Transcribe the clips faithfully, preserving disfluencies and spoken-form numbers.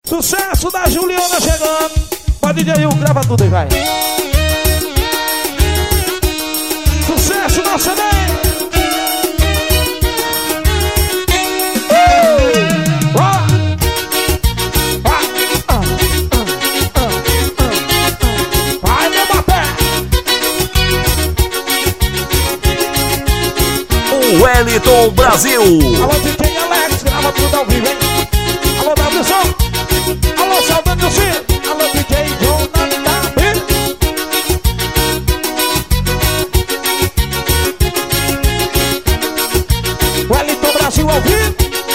Sucesso da Juliana chegando. Pode D J U, grava tudo aí, vai. Sucesso da C D. Wellington Brasil. Alô, D J Alex, grava tudo ao vivo, hein? Alô, W Som. Alô, Salvando o Ciro. Alô, D J Jonathan. Wellington Brasil ao vivo.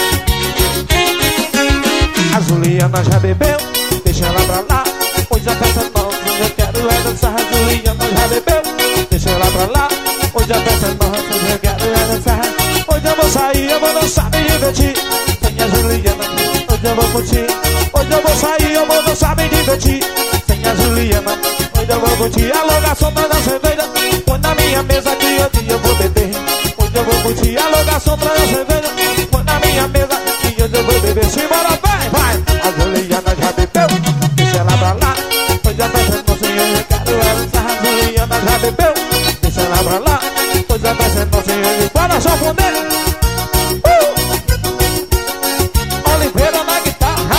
A Juliana já bebeu, deixa ela pra lá. Hoje a festa é nossa, eu quero é dançar. A Juliana já bebeu, deixa ela pra lá. Hoje a festa é nossa, eu quero é dançar. Hoje eu vou sair, eu vou dançar, me divertir. Sem a Juliana, hoje eu vou curtir. Hoje eu vou sair, eu vou dançar, me divertir. Sem a Juliana, hoje eu vou curtir. Alô, garçom, traz a cerveja, põe na minha mesa que hoje eu vou beber. Hoje eu vou curtir. Alô, garçom, traz a cerveja, põe na minha mesa que hoje eu vou beber. Simbora, vai, vai. A Juliana já bebeu, deixa ela pra lá. Hoje a festa é nossa, eu quero é dançar. A Juliana já bebeu, deixa ela pra lá. Hoje a festa é nossa, eu para só poder. Uh! Oliveira na guitarra.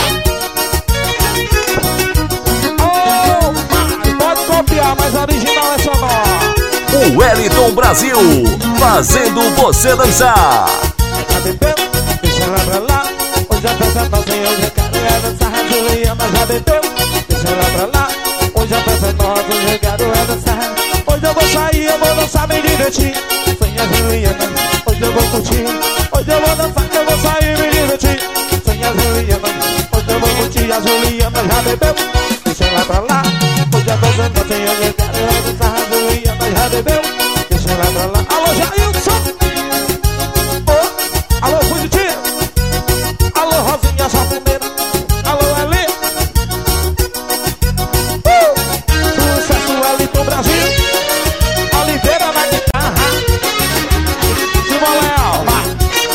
Oh, mas pode copiar, mas a original é sonora. O Wellington Brasil, fazendo você dançar. Já bebeu, deixa ela pra lá. Hoje a festa é nossa, eu quero é dançar. A Juliana já bebeu, deixa ela pra lá. Hoje a festa é nossa, eu quero é dançar. Hoje eu vou sair, eu vou dançar, me divertir. Sem a Juliana, hoje eu vou curtir. Hoje eu vou dançar, eu vou sair, me divertir. Sem a Juliana, hoje eu vou curtir. A Juliana já bebeu, deixa ela pra lá. Hoje a festa é nossa, eu quero é dançar. A Juliana já bebeu, deixa ela pra lá. Alô, Jailson. Oh, alô, Fugitinho. Alô, Rosinha, sua primeira. Alô, Eli. Uh! Sucesso, Wellington Brasil. Oliveira na guitarra. Simão Leal, vai.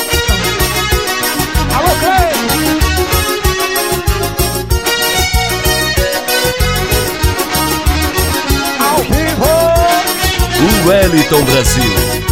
Alô, Cleide. Ao vivo. O Wellington Brasil.